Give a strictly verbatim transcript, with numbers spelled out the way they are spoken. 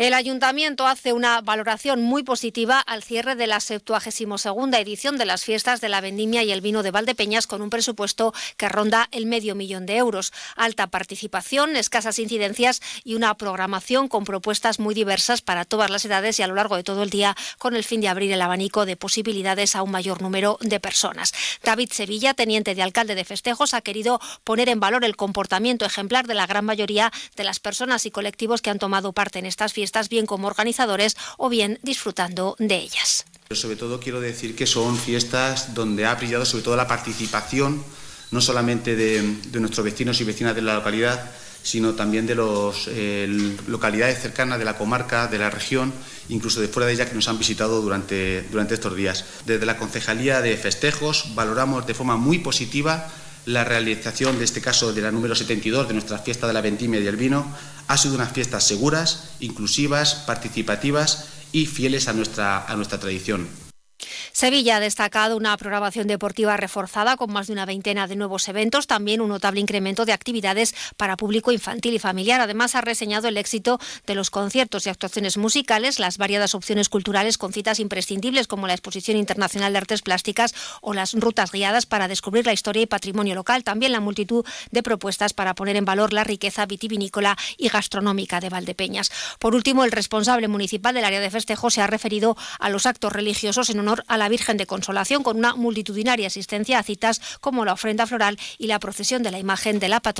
El Ayuntamiento hace una valoración muy positiva al cierre de la septuagésima segunda edición de las fiestas de la Vendimia y el vino de Valdepeñas, con un presupuesto que ronda el medio millón de euros. Alta participación, escasas incidencias y una programación con propuestas muy diversas para todas las edades y a lo largo de todo el día, con el fin de abrir el abanico de posibilidades a un mayor número de personas. David Sevilla, teniente de alcalde de Festejos, ha querido poner en valor el comportamiento ejemplar de la gran mayoría de las personas y colectivos que han tomado parte en estas fiestas, bien como organizadores o bien disfrutando de ellas. Pero sobre todo quiero decir que son fiestas donde ha brillado sobre todo la participación, no solamente de, de nuestros vecinos y vecinas de la localidad, sino también de las eh, localidades cercanas de la comarca, de la región, incluso de fuera de ella, que nos han visitado durante, durante estos días. Desde la Concejalía de Festejos valoramos de forma muy positiva la realización de este caso de la número setenta y dos de nuestra fiesta de la Vendimia y el vino. Ha sido unas fiestas seguras, inclusivas, participativas y fieles a nuestra, a nuestra tradición. Sevilla ha destacado una programación deportiva reforzada con más de una veintena de nuevos eventos, también un notable incremento de actividades para público infantil y familiar. Además, ha reseñado el éxito de los conciertos y actuaciones musicales, las variadas opciones culturales con citas imprescindibles como la Exposición Internacional de Artes Plásticas o las rutas guiadas para descubrir la historia y patrimonio local. También la multitud de propuestas para poner en valor la riqueza vitivinícola y gastronómica de Valdepeñas. Por último, el responsable municipal del área de festejos se ha referido a los actos religiosos en honor a la Virgen de Consolación, con una multitudinaria asistencia a citas como la ofrenda floral y la procesión de la imagen de la patrona